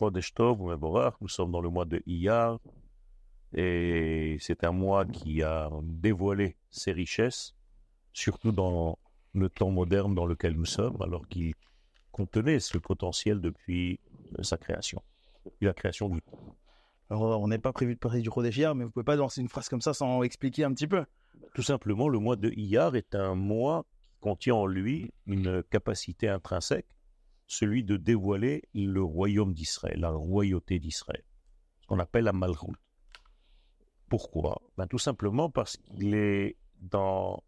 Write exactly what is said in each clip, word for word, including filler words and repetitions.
Chodesh Tov ou Mevorach, nous sommes dans le mois de Iyar, et c'est un mois qui a dévoilé ses richesses, surtout dans le temps moderne dans lequel nous sommes, alors qu'il contenait ce potentiel depuis sa création, depuis la création du temps. Alors, on n'est pas prévu de parler du Chodesh Iyar, mais vous pouvez pas lancer une phrase comme ça sans expliquer un petit peu. Tout simplement, le mois de Iyar est un mois qui contient en lui une capacité intrinsèque, celui de dévoiler le royaume d'Israël, la royauté d'Israël, ce qu'on appelle la Malchut. Pourquoi? Ben, tout simplement parce qu'il est dans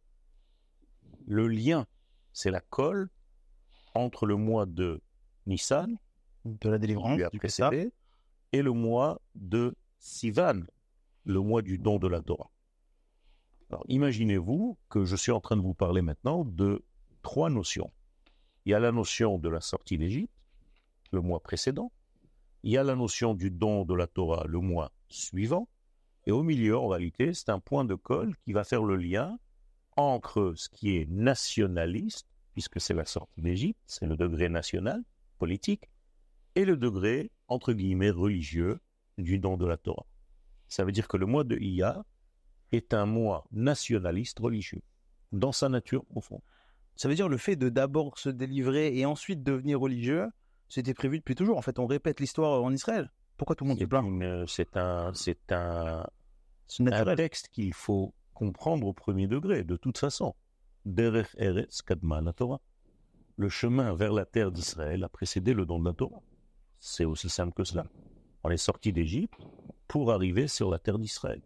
le lien, c'est la colle entre le mois de Nissan, de la délivrance, du précédé, et le mois de Sivan, le mois du don de la Torah. Alors, imaginez-vous que je suis en train de vous parler maintenant de trois notions. Il y a la notion de la sortie d'Égypte, le mois précédent. Il y a la notion du don de la Torah, le mois suivant. Et au milieu, en réalité, c'est un point de colle qui va faire le lien entre ce qui est nationaliste, puisque c'est la sortie d'Égypte, c'est le degré national, politique, et le degré, entre guillemets, religieux du don de la Torah. Ça veut dire que le mois de Iyar est un mois nationaliste religieux, dans sa nature profonde. Ça veut dire le fait de d'abord se délivrer et ensuite devenir religieux, c'était prévu depuis toujours. En fait, on répète l'histoire en Israël. Pourquoi tout le monde se plaint? C'est un, c'est un, c'est un texte qu'il faut comprendre au premier degré, de toute façon. Derech Eretz Kadma la Torah. Le chemin vers la terre d'Israël a précédé le don de la Torah. C'est aussi simple que cela. On est sorti d'Égypte pour arriver sur la terre d'Israël.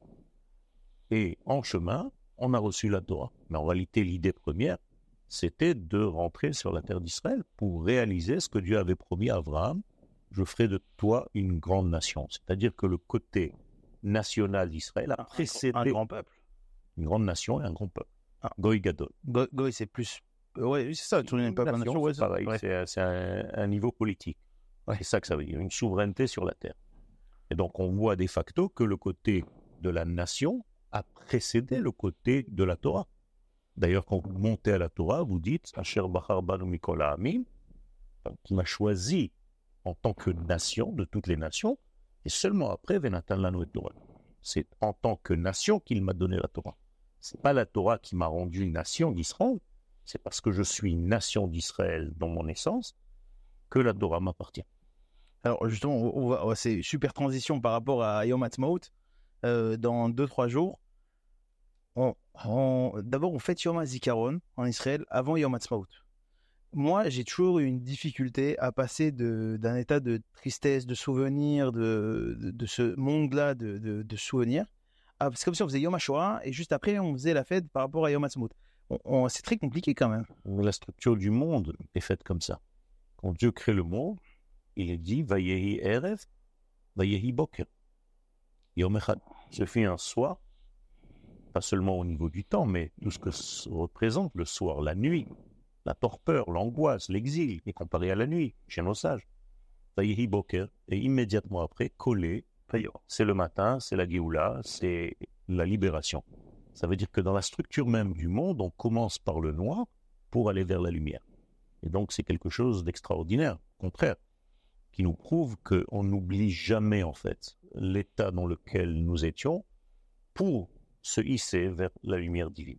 Et en chemin, on a reçu la Torah. Mais en réalité, l'idée première, c'était de rentrer sur la terre d'Israël pour réaliser ce que Dieu avait promis à Abraham. Je ferai de toi une grande nation. C'est-à-dire que le côté national d'Israël a précédé un grand peuple. Une grande nation et un grand peuple. Ah. Goy Gadol. Go, Goy, c'est plus... Oui, c'est ça, tourner un peuple, nation, nation, ouais, c'est pareil. Ouais. C'est, c'est un, un niveau politique. Ouais. C'est ça que ça veut dire, une souveraineté sur la terre. Et donc, on voit de facto que le côté de la nation a précédé le côté de la Torah. D'ailleurs, quand vous montez à la Torah, vous dites « Asher Bachar Banu Mikol Ha'amim » qui m'a choisi en tant que nation de toutes les nations, et seulement après, « Venatan Lanu et Torah ». C'est en tant que nation qu'il m'a donné la Torah. Ce n'est pas la Torah qui m'a rendu une nation d'Israël, c'est parce que je suis une nation d'Israël dans mon essence que la Torah m'appartient. Alors justement, on va, on va, c'est super transition par rapport à Yom Ha'atzmaut. Euh, dans deux trois jours, on, on, d'abord on fête Yom HaZikaron en Israël avant Yom Ha'atzmaut. Moi, j'ai toujours eu une difficulté à passer de, d'un état de tristesse, de souvenir, de, de, de ce monde-là de, de, de souvenirs. Ah, c'est comme si on faisait Yom HaShoah et juste après on faisait la fête par rapport à Yom Ha'atzmaut. On, on, c'est très compliqué quand même. La structure du monde est faite comme ça. Quand Dieu crée le monde, il dit Vayehi Erev, Vayehi Boker. Yom Echad. Ce fait un soir, pas seulement au niveau du temps, mais tout ce que représente le soir, la nuit, la torpeur, l'angoisse, l'exil, est comparé à la nuit, chez nos sages. Vayehi Boker, et immédiatement après, collé, c'est le matin, c'est la Géoula, c'est la libération. Ça veut dire que dans la structure même du monde, on commence par le noir pour aller vers la lumière. Et donc, c'est quelque chose d'extraordinaire, au contraire, qui nous prouve qu'on n'oublie jamais, en fait, l'état dans lequel nous étions pour se hisser vers la lumière divine.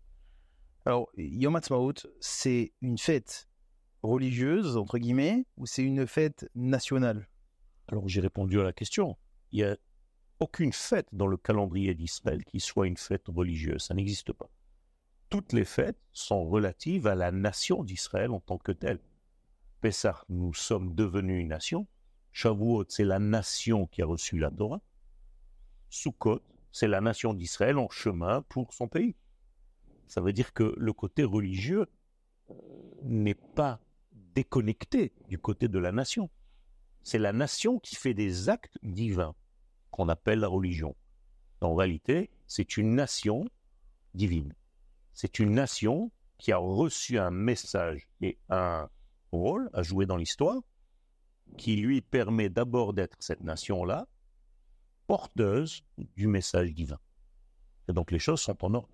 Alors, Yom Ha'atzmaut, c'est une fête religieuse, entre guillemets, ou c'est une fête nationale? Alors, j'ai répondu à la question. Il n'y a aucune fête dans le calendrier d'Israël qui soit une fête religieuse. Ça n'existe pas. Toutes les fêtes sont relatives à la nation d'Israël en tant que telle. Pessah, nous sommes devenus une nation. Shavuot, c'est la nation qui a reçu la Torah. Sukkot, c'est la nation d'Israël en chemin pour son pays. Ça veut dire que le côté religieux n'est pas déconnecté du côté de la nation. C'est la nation qui fait des actes divins qu'on appelle la religion. En réalité, c'est une nation divine. C'est une nation qui a reçu un message et un rôle à jouer dans l'histoire qui lui permet d'abord d'être cette nation-là porteuse du message divin. Et donc les choses sont en ordre.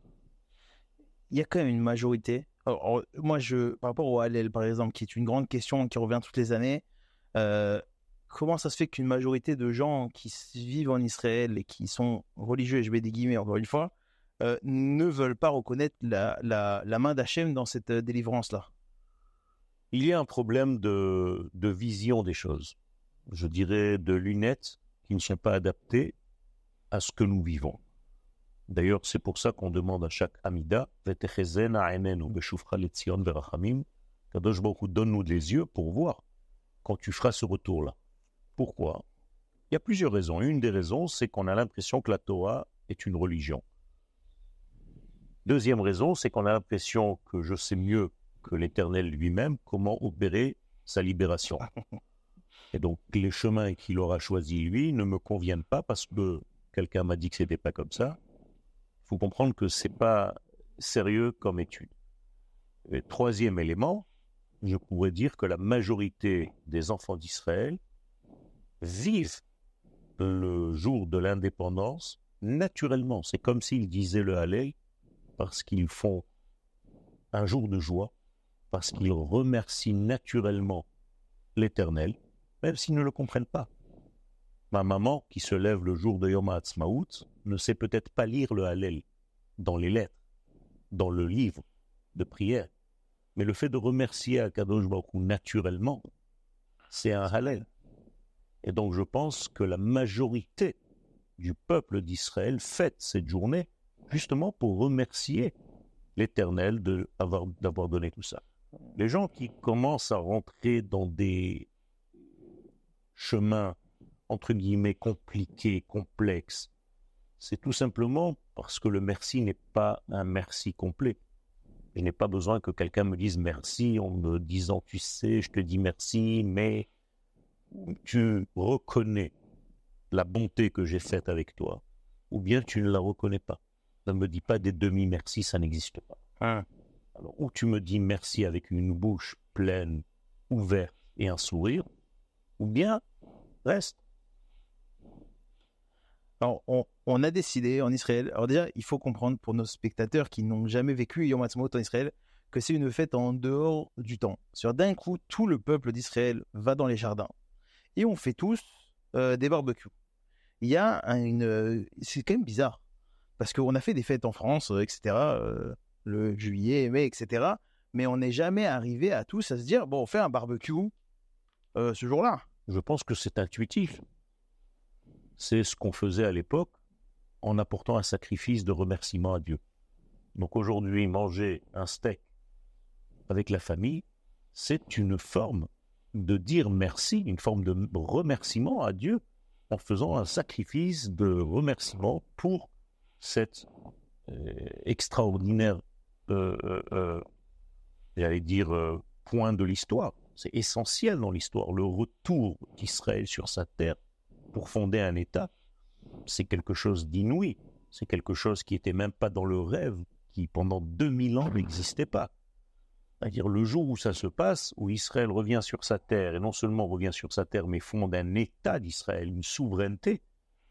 Il y a quand même une majorité. Alors, alors, moi, je, par rapport au Hallel, par exemple, qui est une grande question qui revient toutes les années, euh, comment ça se fait qu'une majorité de gens qui vivent en Israël et qui sont religieux, et je mets des guillemets encore une fois, euh, ne veulent pas reconnaître la, la, la main d'Hachem dans cette euh, délivrance-là? Il y a un problème de, de vision des choses. Je dirais de lunettes qui ne sont pas adaptées à ce que nous vivons. D'ailleurs, c'est pour ça qu'on demande à chaque Amida, Vetechezena ainenu beshuvcha letzion verachamim, Kadosh Baruch Hu, donne-nous des yeux pour voir quand tu feras ce retour-là. Pourquoi? Il y a plusieurs raisons. Une des raisons, c'est qu'on a l'impression que la Torah est une religion. Deuxième raison, c'est qu'on a l'impression que je sais mieux que l'Éternel lui-même comment opérer sa libération. Et donc, les chemins qu'il aura choisis, lui, ne me conviennent pas parce que quelqu'un m'a dit que ce n'était pas comme ça. Il faut comprendre que ce n'est pas sérieux comme étude. Et troisième élément, je pourrais dire que la majorité des enfants d'Israël vivent le jour de l'indépendance naturellement. C'est comme s'ils disaient le Hallel parce qu'ils font un jour de joie, parce qu'ils remercient naturellement l'Éternel, même s'ils ne le comprennent pas. Ma maman, qui se lève le jour de Yom HaAtzmaut, ne sait peut-être pas lire le Hallel dans les lettres, dans le livre de prière. Mais le fait de remercier Akadosh Baruch Hu naturellement, c'est un Hallel. Et donc je pense que la majorité du peuple d'Israël fête cette journée justement pour remercier l'Éternel de avoir, d'avoir donné tout ça. Les gens qui commencent à rentrer dans des chemins, entre guillemets, compliqués, complexes, c'est tout simplement parce que le merci n'est pas un merci complet. Je n'ai pas besoin que quelqu'un me dise merci en me disant, tu sais, je te dis merci, mais tu reconnais la bonté que j'ai faite avec toi, ou bien tu ne la reconnais pas. Ne me dis pas des demi-merci, ça n'existe pas. Hein. Alors, ou tu me dis merci avec une bouche pleine, ouverte et un sourire, ou bien reste. Alors, on, on a décidé en Israël, alors déjà, il faut comprendre pour nos spectateurs qui n'ont jamais vécu Yom HaAtzmaut en Israël, que c'est une fête en dehors du temps. Sur d'un coup, tout le peuple d'Israël va dans les jardins et on fait tous euh, des barbecues. Il y a un, une... euh, c'est quand même bizarre, parce qu'on a fait des fêtes en France, euh, et cetera, euh, le juillet, mai, et cetera, mais on n'est jamais arrivé à tous à se dire, bon, on fait un barbecue euh, ce jour-là. Je pense que c'est intuitif. C'est ce qu'on faisait à l'époque en apportant un sacrifice de remerciement à Dieu. Donc aujourd'hui, manger un steak avec la famille, c'est une forme de dire merci, une forme de remerciement à Dieu en faisant un sacrifice de remerciement pour cet euh, extraordinaire, euh, euh, j'allais dire, euh, point de l'histoire. C'est essentiel dans l'histoire. Le retour d'Israël sur sa terre pour fonder un État, c'est quelque chose d'inouï. C'est quelque chose qui n'était même pas dans le rêve, qui pendant deux mille ans n'existait pas. C'est-à-dire le jour où ça se passe, où Israël revient sur sa terre, et non seulement revient sur sa terre, mais fonde un État d'Israël, une souveraineté,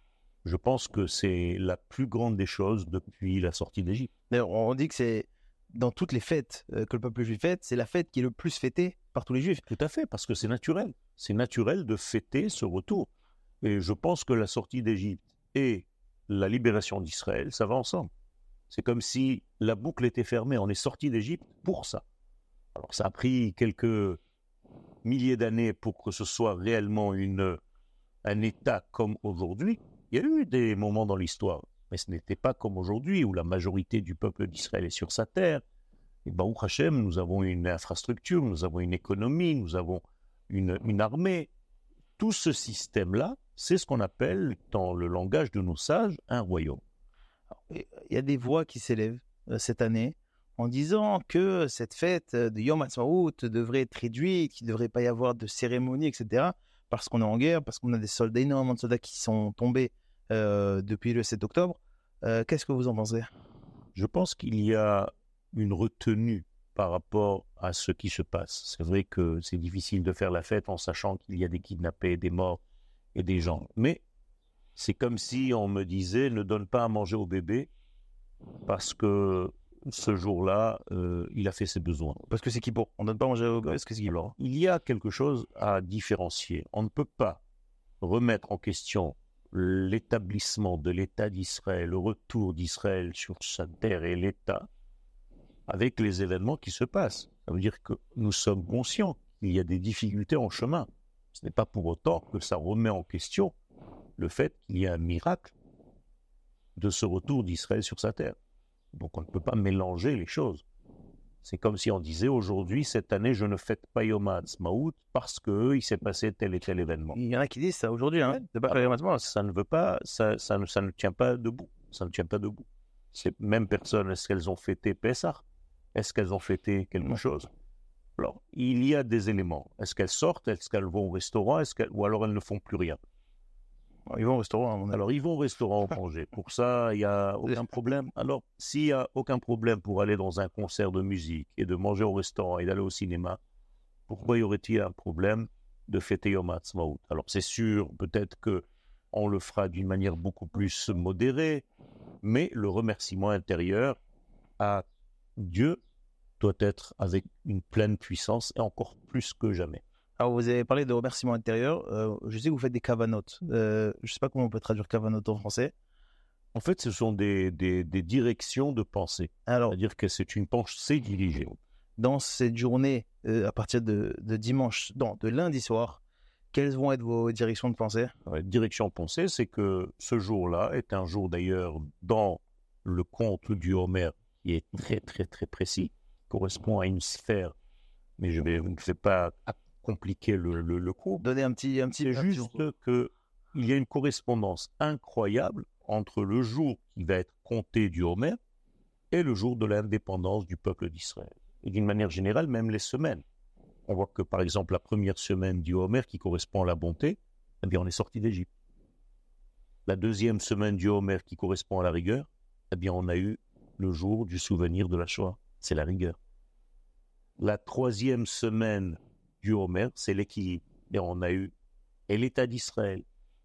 je pense que c'est la plus grande des choses depuis la sortie d'Égypte. D'ailleurs, on dit que c'est, dans toutes les fêtes euh, que le peuple juif fête, c'est la fête qui est le plus fêtée par tous les juifs. Tout à fait, parce que c'est naturel. C'est naturel de fêter ce retour. Et je pense que la sortie d'Égypte et la libération d'Israël, ça va ensemble. C'est comme si la boucle était fermée. On est sorti d'Égypte pour ça. Alors ça a pris quelques milliers d'années pour que ce soit réellement une, un État comme aujourd'hui. Il y a eu des moments dans l'histoire, mais ce n'était pas comme aujourd'hui où la majorité du peuple d'Israël est sur sa terre. Et Baruch Hashem, nous avons une infrastructure, nous avons une économie, nous avons une, une armée. Tout ce système-là, c'est ce qu'on appelle, dans le langage de nos sages, un royaume. Il y a des voix qui s'élèvent euh, cette année en disant que cette fête de Yom HaAtzmaut devrait être réduite, qu'il ne devrait pas y avoir de cérémonie, et cetera, parce qu'on est en guerre, parce qu'on a des soldats, énormément de soldats qui sont tombés euh, depuis le sept octobre. Euh, qu'est-ce que vous en pensez? Je pense qu'il y a une retenue par rapport à ce qui se passe. C'est vrai que c'est difficile de faire la fête en sachant qu'il y a des kidnappés, des morts et des gens. Mais c'est comme si on me disait ne donne pas à manger au bébé parce que ce jour-là, euh, il a fait ses besoins. Parce que c'est qui pour? On ne donne pas à manger au bébé parce que c'est qui? Alors, il y a quelque chose à différencier. On ne peut pas remettre en question l'établissement de l'État d'Israël, le retour d'Israël sur sa terre et l'État, avec les événements qui se passent. Ça veut dire que nous sommes conscients qu'il y a des difficultés en chemin. Ce n'est pas pour autant que ça remet en question le fait qu'il y a un miracle de ce retour d'Israël sur sa terre. Donc on ne peut pas mélanger les choses. C'est comme si on disait aujourd'hui, cette année, je ne fête pas Yom Ha'atzmaut parce qu'il s'est passé tel et tel événement. Il y en a qui disent ça aujourd'hui, hein. C'est pas Alors, ça ne veut pas, ça, ça, ne, ça ne tient pas debout. Ça ne tient pas debout. Ces mêmes personnes, est-ce qu'elles ont fêté Pessah? Est-ce qu'elles ont fêté quelque chose? Alors, il y a des éléments. Est-ce qu'elles sortent? Est-ce qu'elles vont au restaurant? Est-ce qu'elles... Ou alors elles ne font plus rien? Ils vont au restaurant. Alors, ils vont au restaurant manger. Pour ça, il n'y a aucun problème. Alors, s'il n'y a aucun problème pour aller dans un concert de musique et de manger au restaurant et d'aller au cinéma, pourquoi y aurait-il un problème de fêter Yom Ha'atzmaut? Alors, c'est sûr, peut-être qu'on le fera d'une manière beaucoup plus modérée, mais le remerciement intérieur à Dieu doit être avec une pleine puissance et encore plus que jamais. Alors, vous avez parlé de remerciement intérieur. Euh, je sais que vous faites des kavanotes. Euh, je ne sais pas comment on peut traduire kavanotes en français. En fait, ce sont des, des, des directions de pensée. Alors, c'est-à-dire que c'est une pensée dirigée. Dans cette journée, euh, à partir de, de dimanche, non, de lundi soir, quelles vont être vos directions de pensée? Ouais, direction de pensée, c'est que ce jour-là est un jour d'ailleurs dans le conte du Homer qui est très très très précis, correspond à une sphère, mais je, vais, je ne vais pas compliquer le, le, le cours. Donnez un petit... Un petit c'est juste qu'il y a une correspondance incroyable entre le jour qui va être compté du Homer et le jour de l'indépendance du peuple d'Israël. Et d'une manière générale, même les semaines. On voit que par exemple la première semaine du Homer qui correspond à la bonté, eh bien on est sorti d'Égypte. La deuxième semaine du Homer qui correspond à la rigueur, eh bien on a eu le jour du souvenir de la Shoah, c'est la rigueur. La troisième semaine du Homer, c'est l'équilibre. Et on a eu et l'État d'Israël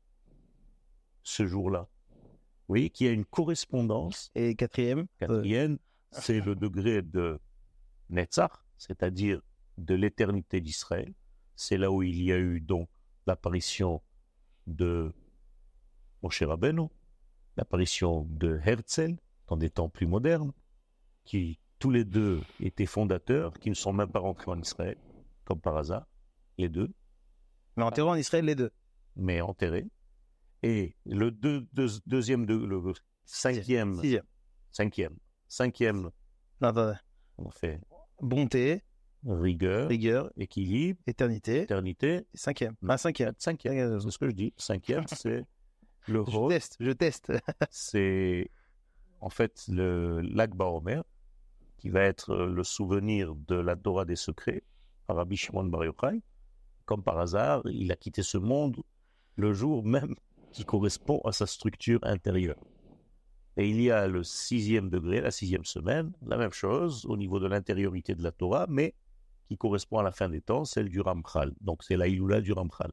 ce jour-là. Vous voyez qu'il y a une correspondance. Et quatrième Quatrième, euh... c'est le degré de Netzach, c'est-à-dire de l'éternité d'Israël. C'est là où il y a eu donc l'apparition de Moshe Rabbeinu, l'apparition de Herzl dans des temps plus modernes, qui tous les deux étaient fondateurs, qui ne sont même pas rentrés en Israël, comme par hasard, les deux. Mais enterrés en Israël, les deux. Mais enterrés. Et le deux, deux, deuxième, de, le cinquième, sixième, cinquième, cinquième, non, attendez. On fait bonté, rigueur, rigueur, équilibre, éternité, éternité, et cinquième. Ah, cinquième. Cinquième, c'est ce que je dis. Cinquième, c'est le rôle. Je teste, je teste. C'est en fait le l'Akba Omer, qui va être le souvenir de la Torah des secrets par Rabbi Shimon Bar Yochai. Comme par hasard, il a quitté ce monde le jour même qui correspond à sa structure intérieure. Et il y a le sixième degré, la sixième semaine, la même chose au niveau de l'intériorité de la Torah, mais qui correspond à la fin des temps, celle du Ramchal. Donc c'est la Iloula du Ramchal.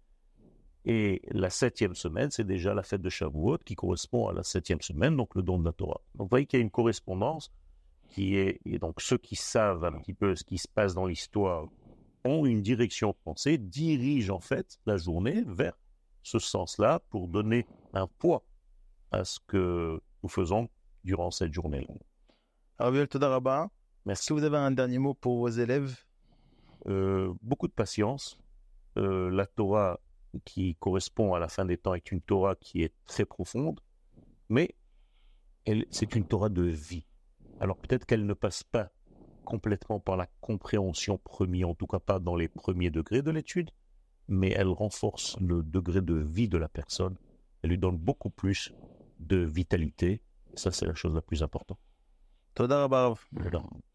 Et la septième semaine, c'est déjà la fête de Shavuot qui correspond à la septième semaine, donc le don de la Torah. Donc vous voyez qu'il y a une correspondance qui est, et donc ceux qui savent un petit peu ce qui se passe dans l'histoire ont une direction de pensée, dirigent en fait la journée vers ce sens-là pour donner un poids à ce que nous faisons durant cette journée-là. Rabbi Toda Rabba, est-ce que vous avez un dernier mot pour vos élèves? euh, Beaucoup de patience. Euh, la Torah qui correspond à la fin des temps est une Torah qui est très profonde, mais elle, c'est une Torah de vie. Alors peut-être qu'elle ne passe pas complètement par la compréhension première, en tout cas pas dans les premiers degrés de l'étude, mais elle renforce le degré de vie de la personne. Elle lui donne beaucoup plus de vitalité. Ça, c'est la chose la plus importante. Toda Rabba. Voilà.